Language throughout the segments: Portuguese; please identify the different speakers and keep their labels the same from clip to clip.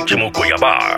Speaker 1: Ritmo Cuiabá.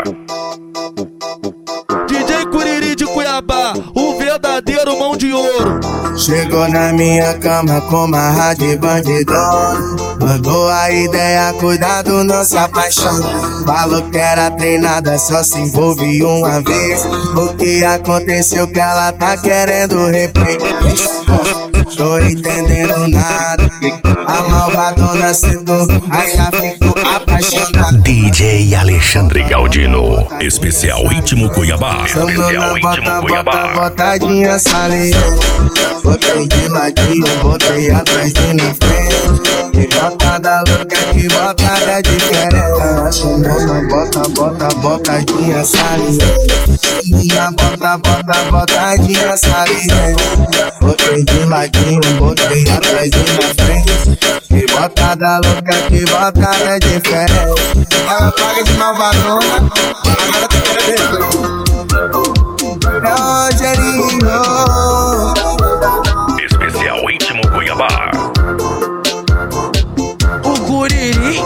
Speaker 2: DJ Curiri de Cuiabá, o verdadeiro mão de ouro.
Speaker 3: Chegou na minha cama com uma rádio bandidona. Mandou a ideia, cuidado, não se apaixona. Falou que era treinada, só se envolve uma vez. O que aconteceu que ela tá querendo replay? Tô entendendo nada. A malvadona sentou, aí já ficou apaixonada.
Speaker 1: DJ Alexandre Galdino, especial Ritmo Cuiabá. Especial Ritmo Cuiabá.
Speaker 3: Botadinha saliente. Botei de ladinho, botei atrás e na frente. Que botada louca, que botada diferente. Botadinha saliente. Minha botadinha saliente. Botei de ladinho, botei atrás e na frente. Que botada louca, que botada diferente. Ela paga de malvadona, agora tá querendo. Rogerinho.
Speaker 1: Especial Ritmo Cuiabá.
Speaker 2: O Curiri.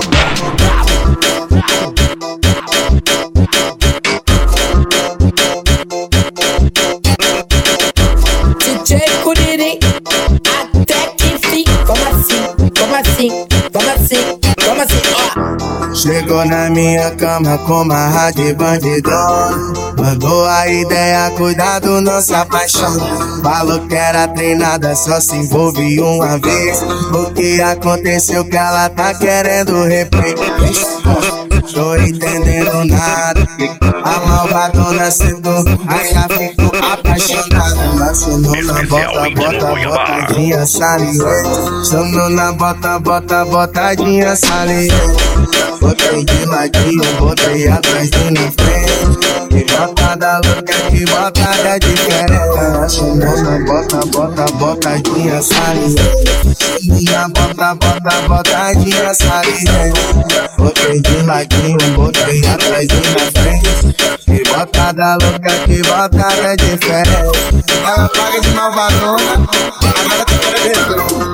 Speaker 4: DJ Curiri, até que enfim. Como assim? Como assim? Como assim? Como assim? Ó.
Speaker 3: Chegou na minha cama com uma rádio bandidona. Mandou a ideia, cuidado, não se apaixona. Falou que era treinada, só se envolve uma vez. O que aconteceu que ela tá querendo replay? Tô entendendo nada. A malvadona sentou, aí já ficou apaixonada. Acionou na botadinha saliente. Acionou na botadinha saliente. Botei de ladinho, botei atrás e na frente. Que botada louca, que botada diferente. Acionou na botadinha saliente. Minha botadinha saliente. Botei de ladinho, botei atrás e na frente. Que botada louca, que botada diferente. Ela paga de malvadona, agora tá querendo.